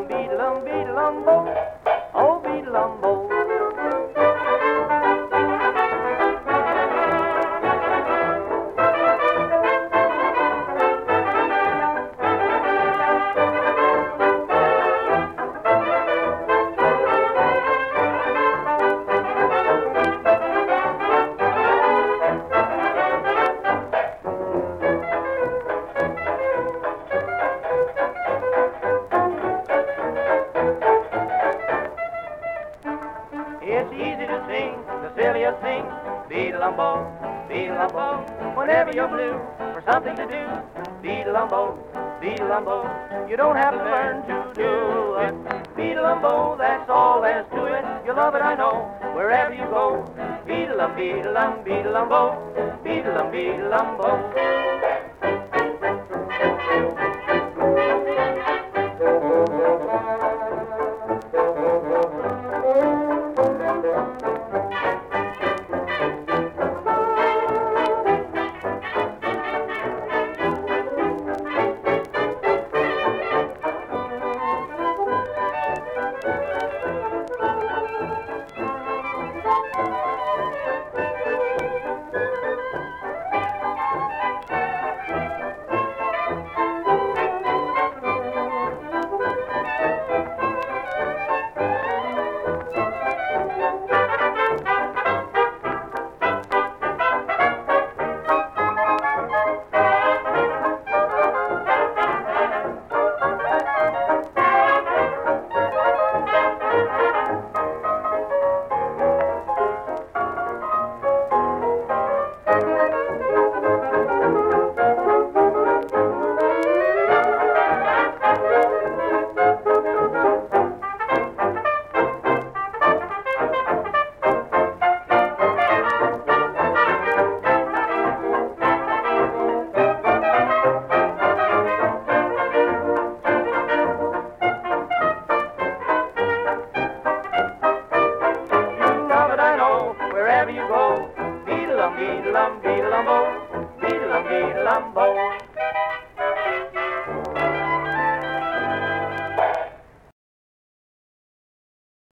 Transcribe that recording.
beadle-um, beadle-um-bo. Oh, beadle-um-bo. It's easy to sing the silliest thing, beadle-um-bo, beadle-um-bo. Whenever you're blue for something to do, beadle-um-bo, beadle-um-bo. You don't have to learn to do it. Beadle-um-bo, that's all there's to it. You love it, I know, wherever you go. Beadle-um, beadle-um, beadle-um-bo, beadle-um, beadle-um-bo. Wherever you go, beadle-um, beadle-um, beadle-um-bo, beadle-um, beadle-um-bo.